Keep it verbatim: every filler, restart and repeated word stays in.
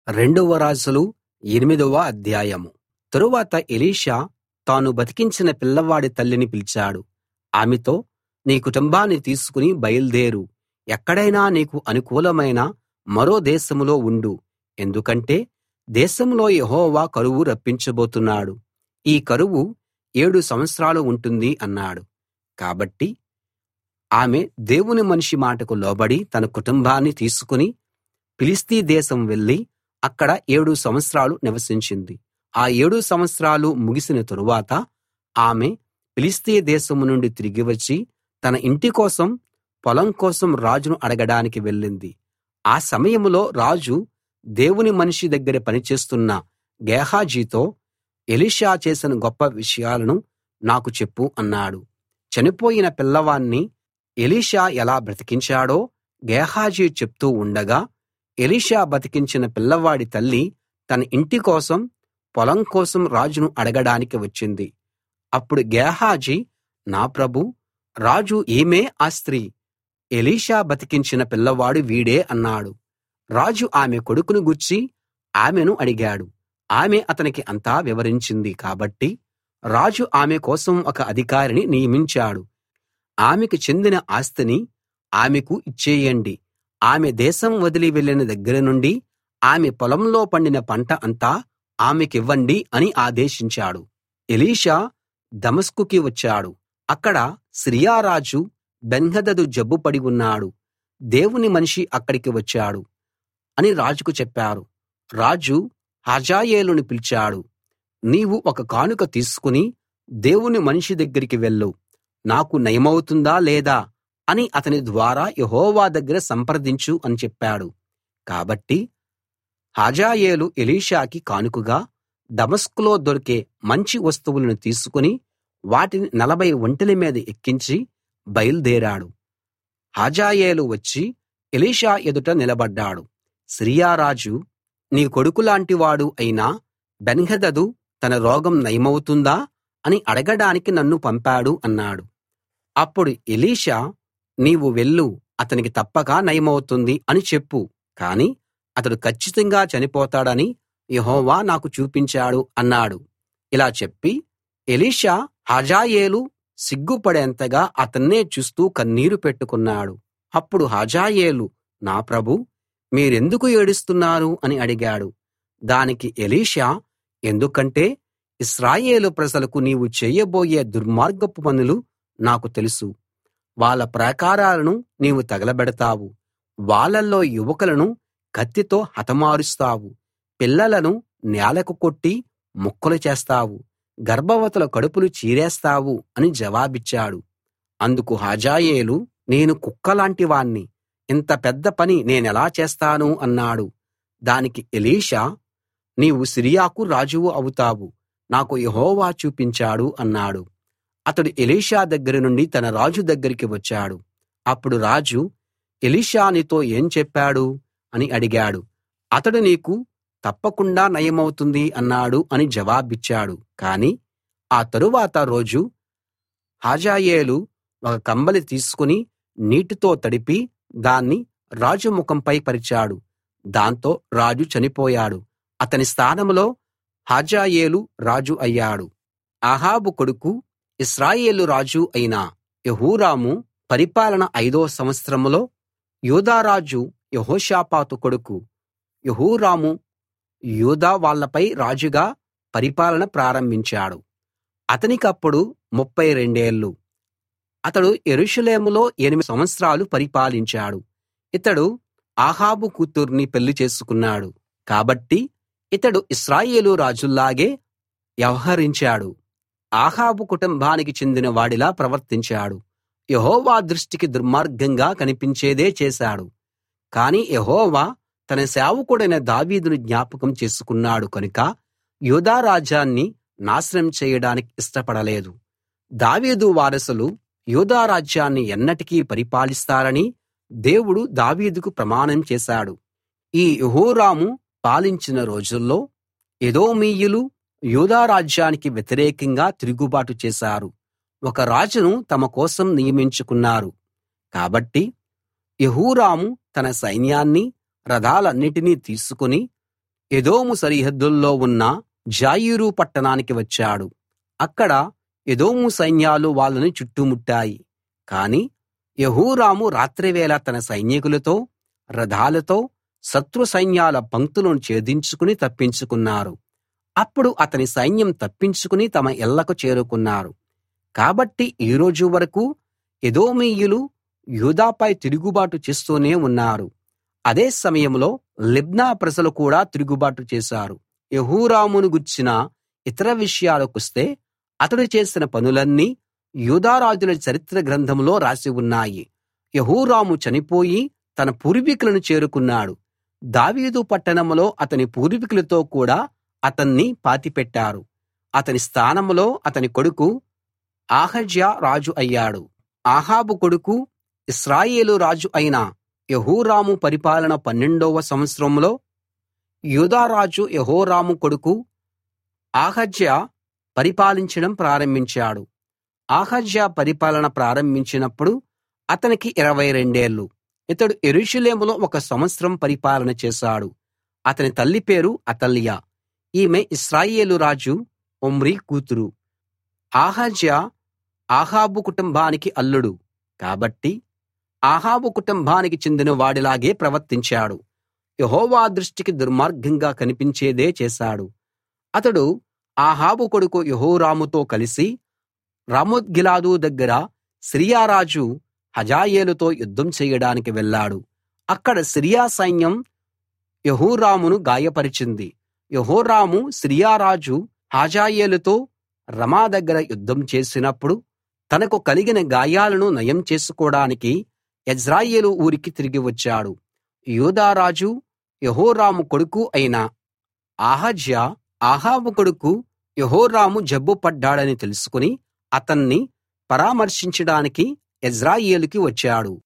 రెండవ రాజులు ఎనిమిదవ అధ్యాయం. తరువాత ఎలీషా తాను బతికించిన పిల్లవాడి తల్లిని పిలిచాడు. ఆమెతో, నీ కుటుంబాన్ని తీసుకుని బయల్దేరు. ఎక్కడైనా నీకు అనుకూలమైన మరో దేశంలో ఉండు. ఎందుకంటే దేశంలో యెహోవా కరువు రప్పించబోతున్నాడు. ఈ కరువు ఏడు సంవత్సరాలు ఉంటుంది అన్నాడు. కాబట్టి ఆమె దేవుని మనిషి మాటకు లోబడి తన కుటుంబాన్ని తీసుకుని ఫిలిష్తీ దేశం వెళ్లి అక్కడ ఏడు సంవత్సరాలు నివసించింది. ఆ ఏడు సంవత్సరాలు ముగిసిన తరువాత ఆమె ఫిలిష్తీ దేశం నుండి తిరిగి వచ్చి తన ఇంటి కోసం, పొలం కోసం రాజును అడగడానికి వెళ్ళింది. ఆ సమయంలో రాజు దేవుని మనిషి దగ్గర పనిచేస్తున్న గేహజీతో, ఎలీషా చేసిన గొప్ప విషయాలను నాకు చెప్పు అన్నాడు. చనిపోయిన పిల్లవాణ్ణి ఎలీషా ఎలా బ్రతికించాడో గేహజీ చెప్తూ ఉండగా, ఎలీషా బతికించిన పిల్లవాడి తల్లి తన ఇంటి కోసం, పొలం కోసం రాజును అడగడానికి వచ్చింది. అప్పుడు గేహజీ, నా ప్రభూ, రాజు ఈమె ఆ స్త్రీ, ఎలీషా బతికించిన పిల్లవాడు వీడే అన్నాడు. రాజు ఆమె కొడుకును గూర్చి ఆమెను అడిగాడు. ఆమె అతనికి అంతా వివరించింది. కాబట్టి రాజు ఆమె కోసం ఒక అధికారిని నియమించాడు. ఆమెకు చెందిన ఆస్తిని ఆమెకు ఇచ్చేయండి. ఆమె దేశం వదిలి వెళ్ళిన దగ్గర నుండి ఆమె పొలంలో పండిన పంట అంతా ఆమెకివ్వండి అని ఆదేశించాడు. ఎలీషా దమస్కుకి వచ్చాడు. అక్కడ సిరియా రాజు బెన్హదదు జబ్బుపడి ఉన్నాడు. దేవుని మనిషి అక్కడికి వచ్చాడు అని రాజుకు చెప్పారు. రాజు హజాయేలును పిలిచాడు. నీవు ఒక కానుక తీసుకుని దేవుని మనిషి దగ్గరికి వెళ్ళు. నాకు నయమవుతుందా లేదా అని అతని ద్వారా యెహోవా దగ్గర సంప్రదించు అని చెప్పాడు. కాబట్టి హజాయేలు ఎలీషాకి కానుకగా దమస్కులో దొరికే మంచి వస్తువులను తీసుకుని వాటిని నలభై ఒంటెల మీద ఎక్కించి బయల్దేరాడు. హజాయేలు వచ్చి ఎలీషా ఎదుట నిలబడ్డాడు. సిరియా రాజు, నీ కొడుకులాంటివాడు అయిన బెన్హదదు తన రోగం నయమవుతుందా అని అడగడానికి నన్ను పంపాడు అన్నాడు. అప్పుడు ఎలీషా, నీవు వెళ్ళు, అతనికి తప్పక నయమవుతుంది అని చెప్పు. కాని అతడు కచ్చితంగా చనిపోతాడని యెహోవా నాకు చూపించాడు అన్నాడు. ఇలా చెప్పి ఎలీషా హజాయేలు సిగ్గుపడేంతగా అతన్నే చూస్తూ కన్నీరు పెట్టుకున్నాడు. అప్పుడు హజాయేలు, నా ప్రభూ, మీరెందుకు ఏడుస్తున్నారు అని అడిగాడు. దానికి ఎలీషా, ఎందుకంటే ఇశ్రాయేలు ప్రజలకు నీవు చేయబోయే దుర్మార్గపు పనులు నాకు తెలుసు. వాళ్ళ ప్రాకారాలను నీవు తగలబెడతావు. వాళ్ళల్లో యువకులను కత్తితో హతమారుస్తావు. పిల్లలను నేలకు కొట్టి ముక్కలు చేస్తావు. గర్భవతుల కడుపులు చీరేస్తావు అని జవాబిచ్చాడు. అందుకు హజాయేలు, నేను కుక్కలాంటి వాణ్ణి, ఇంత పెద్ద పని నేనెలా చేస్తాను అన్నాడు. దానికి ఎలీషా, నీవు సిరియాకు రాజువు అవుతావు, నాకు యెహోవా చూపించాడు అన్నాడు. అతడు ఎలీషా దగ్గర నుండి తన రాజు దగ్గరికి వచ్చాడు. అప్పుడు రాజు, ఎలీషా నీతో ఏం చెప్పాడు అని అడిగాడు. అతడు, నీకు తప్పకుండా నయమవుతుంది అన్నాడు అని జవాబిచ్చాడు. కాని ఆ తరువాత రోజు హజాయేలు ఒక కంబలి తీసుకుని నీటితో తడిపి దాన్ని రాజు ముఖంపై పరిచాడు. దాంతో రాజు చనిపోయాడు. అతని స్థానంలో హజాయేలు రాజు అయ్యాడు. అహాబు కొడుకు, ఇశ్రాయేలు రాజు అయిన యెహోరాము పరిపాలన ఐదో సంవత్సరంలో యూదారాజు యెహోషాపాతు కొడుకు యెహోరాము యూదా వాళ్ళపై రాజుగా పరిపాలన ప్రారంభించాడు. అతనికప్పుడు ముప్ఫై రెండేళ్ళు. అతడు యెరూషలేములో ఎనిమిది సంవత్సరాలు పరిపాలించాడు. ఇతడు అహాబు కూతుర్ని పెళ్లి చేసుకున్నాడు. కాబట్టి ఇతడు ఇశ్రాయేలు రాజుల్లాగే వ్యవహరించాడు. అహాబు కుటుంబానికి చెందిన వాడిలా ప్రవర్తించాడు. యెహోవా దృష్టికి దుర్మార్గంగా కనిపించేదే చేశాడు. కాని యెహోవా తన సేవకుడైన దావీదును జ్ఞాపకం చేసుకున్నాడు కనుక యూదా రాజ్యాన్ని నాశనం చేయడానికి ఇష్టపడలేదు. దావీదు వారసులు యూదా రాజ్యాన్ని ఎన్నటికీ పరిపాలిస్తారని దేవుడు దావీదుకు ప్రమాణం చేశాడు. ఈ యెహోరాము పాలించిన రోజుల్లో ఎదోమీయులు యూదా రాజ్యానికి వ్యతిరేకంగా తిరుగుబాటు చేశారు. ఒక రాజును తమ కోసం నియమించుకున్నారు. కాబట్టి యెహోరాము తన సైన్యాన్ని, రథాలన్నిటినీ తీసుకుని ఎదోము సరిహద్దుల్లో ఉన్న జాయీరు పట్టణానికి వచ్చాడు. అక్కడ ఎదోము సైన్యాలు వాళ్ళని చుట్టుముట్టాయి. కాని యెహోరాము రాత్రివేళ తన సైనికులతో రథాలతో శత్రు సైన్యాల పంక్తులను ఛేదించుకుని తప్పించుకున్నారు. అప్పుడు అతని సైన్యం తప్పించుకుని తమ ఇళ్ళకు చేరుకున్నారు. కాబట్టి ఈ రోజు వరకూ ఎదోమీయులు యూదాపై తిరుగుబాటు చేస్తూనే ఉన్నారు. అదే సమయంలో లిబ్నా ప్రజలు కూడా తిరుగుబాటు చేశారు. యెహోరామును గూర్చిన ఇతర విషయాలకొస్తే అతడు చేసిన పనులన్నీ యూదా రాజుల చరిత్ర గ్రంథంలో రాసి ఉన్నాయి. యెహోరాము చనిపోయి తన పూర్వీకులను చేరుకున్నాడు. దావీదు పట్టణంలో అతని పూర్వీకులతో కూడా అతన్ని పాతిపెట్టారు. అతని స్థానంలో అతని కొడుకు అహజ్యా రాజు అయ్యాడు. అహాబు కొడుకు ఇశ్రాయేలు రాజు అయిన యెహోరాము పరిపాలన పన్నెండవ సంవత్సరంలో యూదా రాజు యెహోరాము కొడుకు అహజ్యా పరిపాలించడం ప్రారంభించాడు. అహజ్యా పరిపాలన ప్రారంభించినప్పుడు అతనికి ఇరవై రెండేళ్ళు. ఇతడు యెరూషలేములో ఒక సంవత్సరం పరిపాలన చేశాడు. అతని తల్లి పేరు అతల్యా. ఈమె ఇశ్రాయేలు రాజు ఒమ్రీ కూతురు. అహజ్యా అహాబు కుటుంబానికి అల్లుడు కాబట్టి అహాబు కుటుంబానికి చెందిన వాడిలాగే ప్రవర్తించాడు. యెహోవా దృష్టికి దుర్మార్గంగా కనిపించేదే చేశాడు. అతడు అహాబు కొడుకు యెహోరాముతో కలిసి రామోత్గిలాదు దగ్గర సిరియా రాజు హజాయేలుతో యుద్ధం చేయడానికి వెళ్ళాడు. అక్కడ సిరియా సైన్యం యెహోరామును గాయపరిచింది. యెహోరాము సిరియా రాజు హజాయేలుతో రమా దగ్గర యుద్ధం చేసినప్పుడు తనకు కలిగిన గాయాలను నయం చేసుకోడానికి యెజ్రెయేలు ఊరికి తిరిగి వచ్చాడు. యూదా రాజు యెహోరాము కొడుకు అయిన అహజ్యా అహాబు కొడుకు యెహోరాము జబ్బు పడ్డాడని తెలుసుకుని అతన్ని పరామర్శించడానికి యెజ్రెయేలుకి వచ్చాడు.